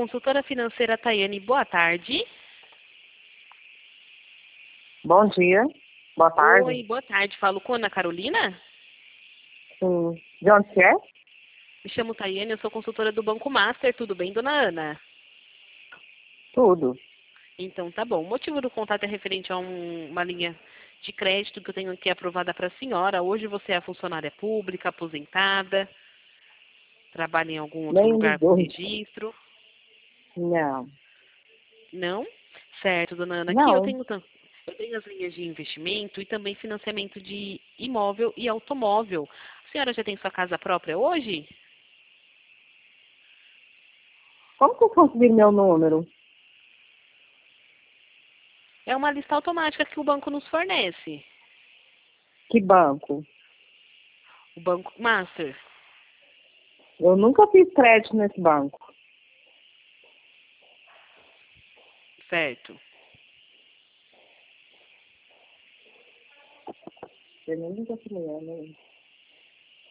consultora financeira Tayane, boa tarde. Bom dia. Boa tarde. Oi, boa tarde. Falo com a Ana Carolina? Sim. De onde você é? Me chamo Tayane, eu sou consultora do Banco Master. Tudo bem, dona Ana? Tudo. Então, tá bom. O motivo do contato é referente a uma linha de crédito que eu tenho aqui aprovada para a senhora. Hoje você é funcionária pública, aposentada, trabalha em algum outro Nem lugar com ligou. registro? Não. Não? Certo, dona Ana. Aqui eu Não. tenho as linhas de investimento e também financiamento de imóvel e automóvel. A senhora já tem sua casa própria hoje? Como que eu consegui meu número? É uma lista automática que o banco nos fornece. Que banco? O Banco Master. Eu nunca fiz crédito nesse banco. Certo. Eu nunca fiz, né?